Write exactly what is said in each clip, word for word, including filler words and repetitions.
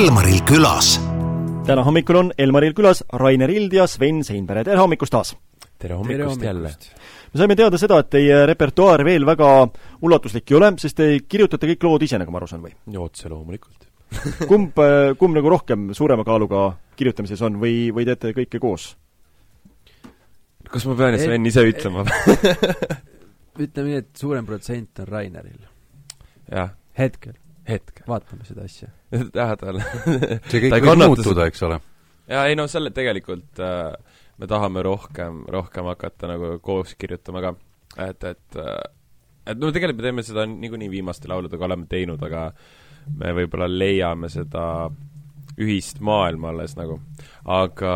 Elmaril külas. Täna hommikul on Elmaril külas Rainer Ild ja Sven Seinberg. Tere hommikust taas! Tere hommikust jälle! Me saime teada seda, et teie repertuaar veel väga ulatuslik ei ole, sest te kirjutate kõik lood ise, nagu ma aru saan, või? Otse loomulikult. kumb, kumb nagu rohkem suurema kaaluga kirjutamises on või, või teete kõike koos? Kas ma pean Sven ise ütlema? Ütleme nii, et suurem protsent on Raineril. Jah. Hetkel. Hetkel. Vaatame seda asja. Jah, tal. See kõik võib muutuda, eks ole. Ja ei no selle tegelikult äh, me tahame rohkem, rohkem hakata nagu koos kirjutama ka. Et, et, et no tegelikult me teeme seda niikuinii viimaste lauludega oleme teinud, aga me võib-olla leiame seda ühist maailma alles nagu. Aga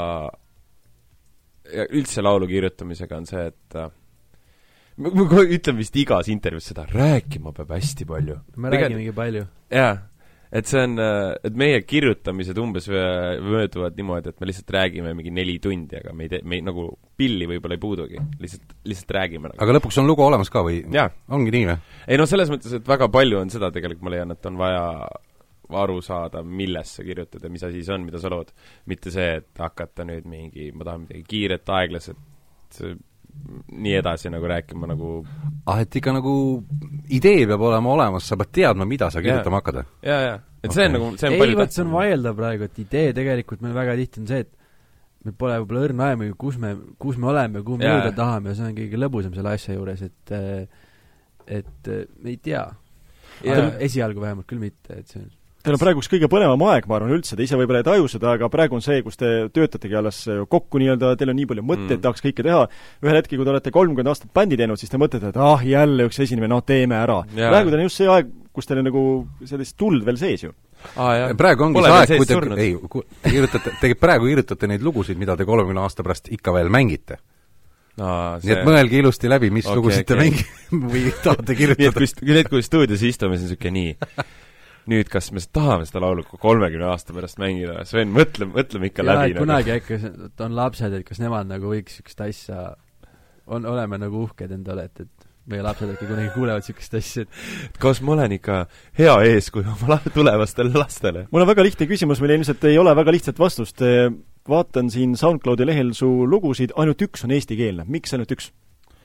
ja üldse laulu kirjutamisega on see, et äh, ma, ma ütlen vist igas intervjuus seda, rääkima peab hästi palju. Me räägimegi palju. Jaa, et see on, et meie kirjutamised umbes mööduvad niimoodi, et me lihtsalt räägime mingi neli tundi, aga me ei tee, me ei, nagu pilli võib-olla ei puudugi, lihtsalt, lihtsalt räägime nagu. Aga lõpuks on lugu olemas ka või? Jaa. Ongi nii või? Ei no selles mõttes, et väga palju on seda tegelikult, ma leian, et on vaja aru saada, milles sa kirjutad ja mis asi see on, mida sa lood. Mitte see, et hakata nüüd mingi, ma tahan midagi kiiret, aeglaselt, nii edasi nagu rääkima nagu... Ah, et ikka nagu idee peab olema olemas, sa pead teadma, mida sa kirjutama hakkad. Jaa, jaa. Et okay. see on nagu... See on ei, võt, see on vajelda praegu, et idee tegelikult meil väga tihti on see, et meil pole võib-olla õrna aema, kus me, kus me oleme, kuhu me jõuda tahame ja see on kõige lõbusam selle asja juures, et et me ei tea. Esialgu vähemalt küll mitte, et see on Teil on praegu üks kõige põnevam aeg, ma arvan üldse, te ise võib-olla ei taju seda, aga praegu on see, kus te töötategi alles kokku nii-öelda, teil on nii palju mõtteid, mm. tahaks kõike teha. Ühel hetkel, kui te olete kolmkümmend aastat bändi teinud, siis te mõtlete, et ah, jälle üks esinemine, no teeme ära. Yeah. Praegu teil on just see aeg, kus teil on nagu sellist tuld veel sees ju. Ah, praegu ongi Pole see aeg, kui te, ei, kui te kirjutate, te praegu kirjutate neid lugusid, mida te kolmekümne aasta pärast ikka veel mängite. No, see... Nii et mõelge ilusti läbi, mis okay, lugusid te okay. mängite või tahate kirjutada. Nii et kui stuudios istume, siis on siuke nii... Nüüd, kas me tahame seda laulu kolmekümne aasta pärast mängida? Sven, mõtleme, mõtleme ikka ja, läbi. Kunagi äkki on lapsed, et kas nemad nagu võiks sükest asja, on, oleme nagu uhked endale, et, et meie lapsed äkki kunagi kuulevad sükest asja. Et... Kas ma olen ikka hea ees, kui oma tulevastele lastele? Mul on väga lihtne küsimus, meil ilmselt ei ole väga lihtsat vastust. Vaatan siin SoundCloudi lehel su lugusid, ainult üks on eestikeelne. Miks ainult üks?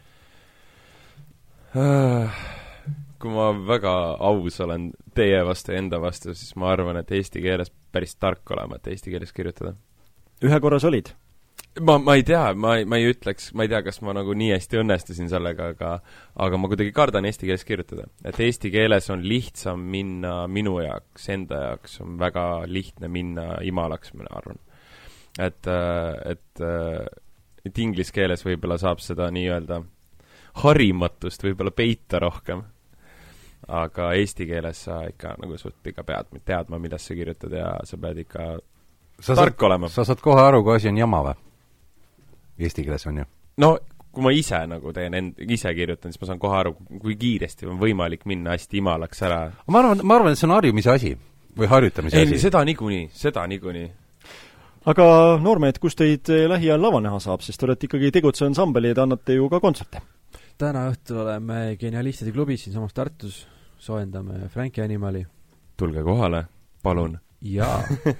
Kui ma väga aus olen teie vastu ja enda vastu, siis ma arvan, et eesti keeles päris tark olema, et eesti keeles kirjutada. Ühe korras olid? Ma, ma ei tea, ma, ma ei ütleks, ma ei tea, kas ma nagu nii hästi õnnestusin sellega, aga, aga ma kuidagi kardan eesti keeles kirjutada. Et eesti keeles on lihtsam minna minu jaoks, enda jaoks on väga lihtne minna imalaks, ma arvan. Et, et, et inglis keeles võib-olla saab seda nii-öelda harimatust võib-olla peita rohkem. Aga eesti keeles sa ikka nagu suht ikka pead teadma, mida sa kirjutad ja sa pead ikka sa tark saad, olema. Sa saad kohe aru, kui asi on jama või? Eesti keeles on ju? No, kui ma ise nagu teen, end, ise kirjutan, siis ma saan kohe aru, kui kiiresti on võimalik minna hästi imalaks ära. Ma arvan, ma arvan, et see on harjumise asi või harjutamise Ei, asi. Seda niikuinii, seda niikuinii. Aga noormehed, kus teid lähiajal lava näha saab, sest te olete ikkagi tegutse ansambli ja te annate ju ka kontserte. Täna õhtul oleme Genialistide klubis siin samas Tartus, soojendame Franki Animali. Tulge kohale, palun. Jaa.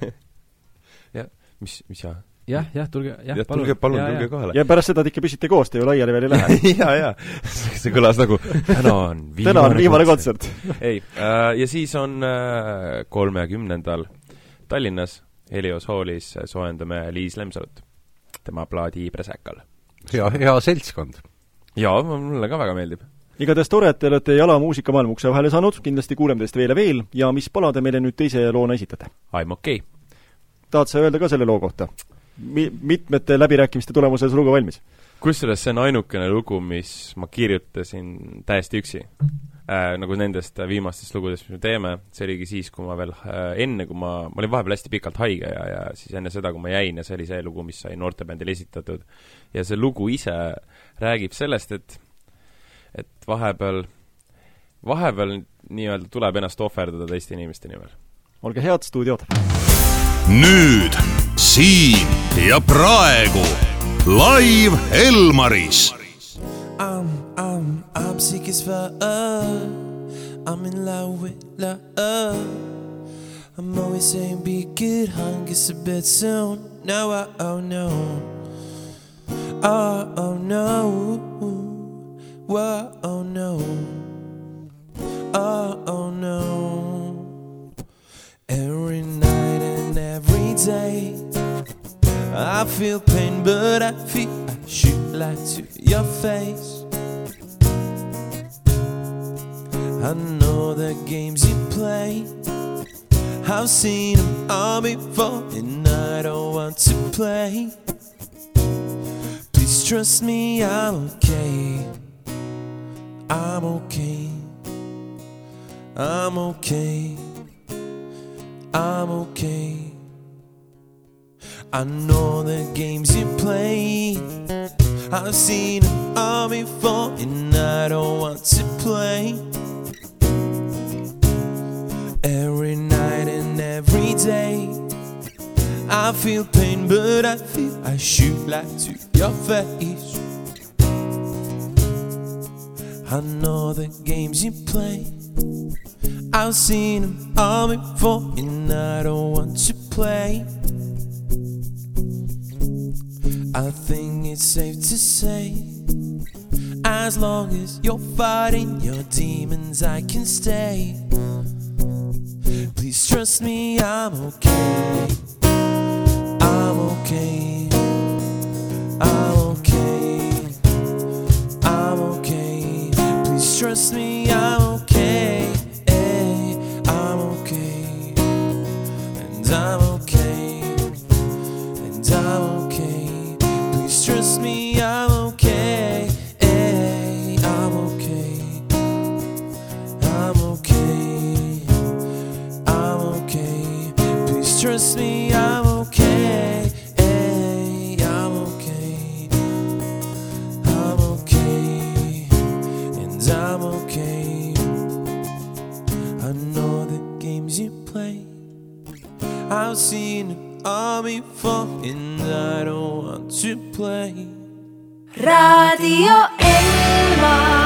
ja, mis, mis jaa? Jah, jah, tulge, jah, ja, palun. Tulge, palun, ja, tulge kohale. Ja pärast seda te ikka püsite koos, te ju laiali veel ei lähe. jaa, jaa. See kõlas nagu, täna on viimane, täna on viimane kontsert. kontsert. ei, äh, ja siis on äh, kolmekümnendal Tallinnas Helios Hallis soojendame Liis Lemsalut. Tema plaadi Presäkal. Hea, hea seltskond. Jaa, mulle ka väga meeldib. Igatahes tore, et te olete jala muusika maailma ukse vahele saanud, kindlasti kuuleme teist veel ja veel, ja mis pala te meile nüüd teise loona esitate? I'm okay. Tahad sa öelda ka selle loo kohta? Mi- mitmete läbirääkimiste tulemusel see lugu valmis? Kusjuures see on ainukene lugu, mis ma kirjutasin täiesti üksi. Äh, nagu nendest viimastest lugudest, mis me teeme, see oligi siis, kui ma veel äh, enne, kui ma, ma olin vahepeal hästi pikalt haige ja, ja siis enne seda, kui ma jäin ja see oli see lugu, mis sai noortebändil esitatud. Ja see lugu ise räägib sellest, et et vahepeal vahepeal nii-öelda tuleb ennast ohverdada teiste inimeste nimel. Olge head, stuudiod. Nüüd, siin ja praegu live Elmaris. I'm, I'm, I'm sick as fuck. I'm in love with love. I'm always saying be good, hung gets a bit soon. No, oh, oh no. Oh, oh no. Whoa, oh no. Oh, oh no. Every night and every day I feel pain, but I feel I shoot light to your face. I know the games you play, I've seen them all before, and I don't want to play. Please trust me, I'm okay. I'm okay. I'm okay. I'm okay. I know the games you play, I've seen them all before, and I don't want to play. Every night and every day I feel pain, but I feel I shoot light to your face. I know the games you play, I've seen them all before, and I don't want to play. I think it's safe to say, as long as you're fighting your demons, I can stay. Please trust me, I'm okay. I'm okay. I'm okay. I'm okay. Please trust me, I'm okay. I'm okay. And I'm okay. And I'm okay. Please trust me, I'm okay. I'm okay. I'm okay. I'm okay. Please trust me, I'm okay. I'm okay. I'm okay. And I'm okay. I know the games you play, I've seen it all before, and I don't want to play. Radio Elmar.